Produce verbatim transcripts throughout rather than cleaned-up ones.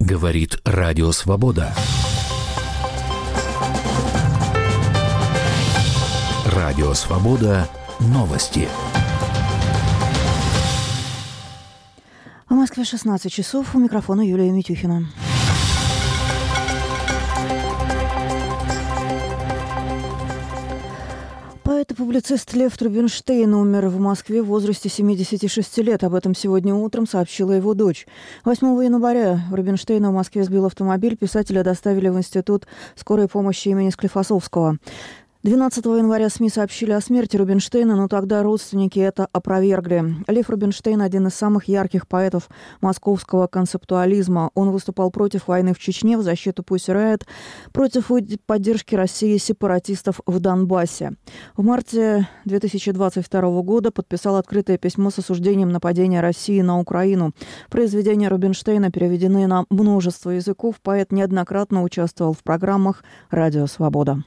Говорит Радио Свобода. Радио Свобода. Новости. В Москве шестнадцать часов. У микрофона Юлия Митюхина. Поэт и публицист Лев Рубинштейн умер в Москве в возрасте семидесяти шести лет. Об этом сегодня утром сообщила его дочь. восьмого января Рубинштейна в Москве сбил автомобиль. Писателя доставили в Институт скорой помощи имени Склифосовского. двенадцатого января СМИ сообщили о смерти Рубинштейна, но тогда родственники это опровергли. Лев Рубинштейн – один из самых ярких поэтов московского концептуализма. Он выступал против войны в Чечне, в защиту Pussy Riot, против поддержки России сепаратистов в Донбассе. В марте две тысячи двадцать второго года подписал открытое письмо с осуждением нападения России на Украину. Произведения Рубинштейна переведены на множество языков. Поэт неоднократно участвовал в программах «Радио Свобода».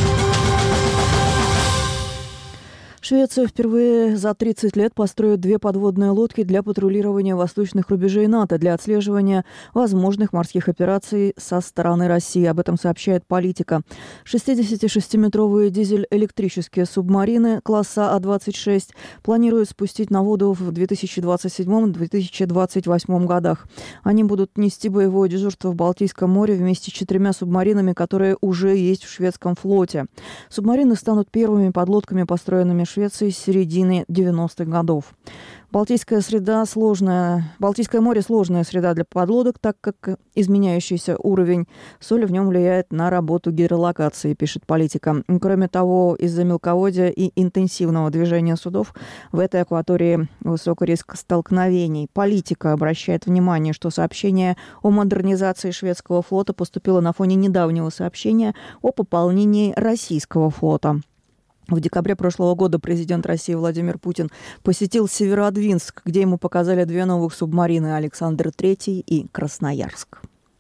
Швеция впервые за тридцать лет построит две подводные лодки для патрулирования восточных рубежей НАТО для отслеживания возможных морских операций со стороны России. Об этом сообщает «Политика». шестидесятишестиметровые дизель-электрические субмарины класса А двадцать шесть планируют спустить на воду в две тысячи двадцать седьмом — две тысячи двадцать восьмом годах. Они будут нести боевое дежурство в Балтийском море вместе с четырьмя субмаринами, которые уже есть в шведском флоте. Субмарины станут первыми подлодками, построенными в Швеции с середины девяностых годов. Балтийская среда сложная. Балтийское море – сложная среда для подлодок, так как изменяющийся уровень соли в нем влияет на работу гидролокации, пишет «Политика». Кроме того, из-за мелководья и интенсивного движения судов в этой акватории высокий риск столкновений. «Политика» обращает внимание, что сообщение о модернизации шведского флота поступило на фоне недавнего сообщения о пополнении российского флота. В декабре прошлого года президент России Владимир Путин посетил Северодвинск, где ему показали две новых субмарины «Александр Третий» и «Красноярск».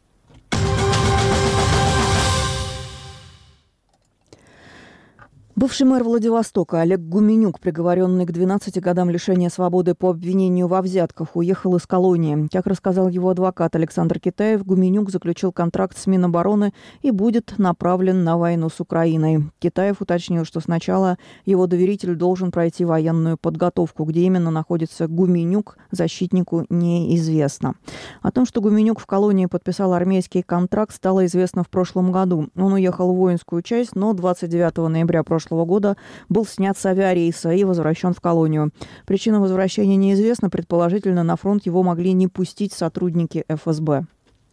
Бывший мэр Владивостока Олег Гуменюк, приговоренный к двенадцати годам лишения свободы по обвинению во взятках, уехал из колонии. Как рассказал его адвокат Александр Китаев, Гуменюк заключил контракт с Минобороны и будет направлен на войну с Украиной. Китаев уточнил, что сначала его доверитель должен пройти военную подготовку. Где именно находится Гуменюк, защитнику неизвестно. О том, что Гуменюк в колонии подписал армейский контракт, стало известно в прошлом году. Он уехал в воинскую часть, но двадцать девятого ноября прошлого года был снят с авиарейса и возвращен в колонию. Причина возвращения неизвестна. Предположительно, на фронт его могли не пустить сотрудники эф эс бэ.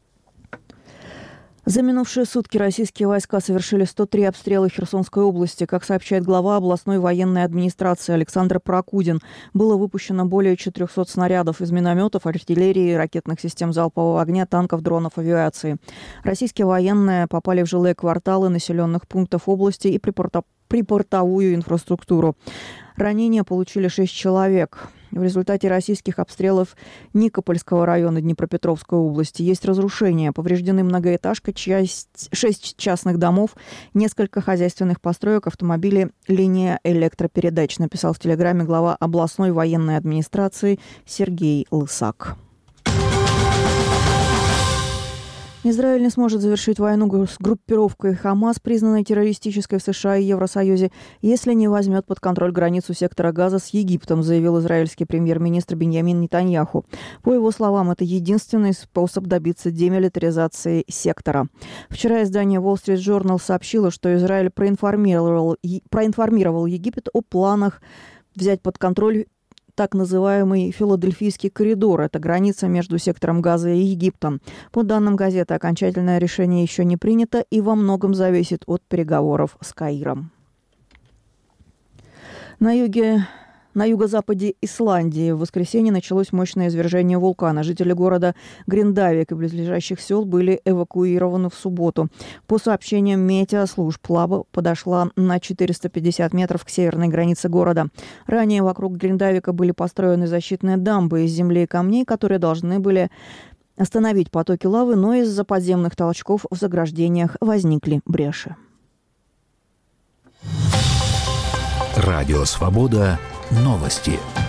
За минувшие сутки российские войска совершили сто три обстрела Херсонской области. Как сообщает глава областной военной администрации Александр Прокудин, было выпущено более четырехсот снарядов из минометов, артиллерии, ракетных систем залпового огня, танков, дронов, авиации. Российские военные попали в жилые кварталы населенных пунктов области и припорта... припортовую инфраструктуру. Ранения получили шесть человек. В результате российских обстрелов Никопольского района Днепропетровской области есть разрушения. Повреждены многоэтажка, часть, шесть частных домов, несколько хозяйственных построек, автомобили, линия электропередач, написал в телеграме глава областной военной администрации Сергей Лысак. Израиль не сможет завершить войну с группировкой «Хамас», признанной террористической в США и Евросоюзе, если не возьмет под контроль границу сектора Газа с Египтом, заявил израильский премьер-министр Биньямин Нетаньяху. По его словам, это единственный способ добиться демилитаризации сектора. Вчера издание Wall Street Journal сообщило, что Израиль проинформировал, проинформировал Египет о планах взять под контроль так называемый Филадельфийский коридор. Это граница между сектором Газа и Египтом. По данным газеты, окончательное решение еще не принято и во многом зависит от переговоров с Каиром. На юге... На юго-западе Исландии в воскресенье началось мощное извержение вулкана. Жители города Гриндавик и близлежащих сел были эвакуированы в субботу. По сообщениям метеослужб, лава подошла на четыреста пятьдесят метров к северной границе города. Ранее вокруг Гриндавика были построены защитные дамбы из земли и камней, которые должны были остановить потоки лавы, но из-за подземных толчков в заграждениях возникли бреши. Радио Свобода. Новости.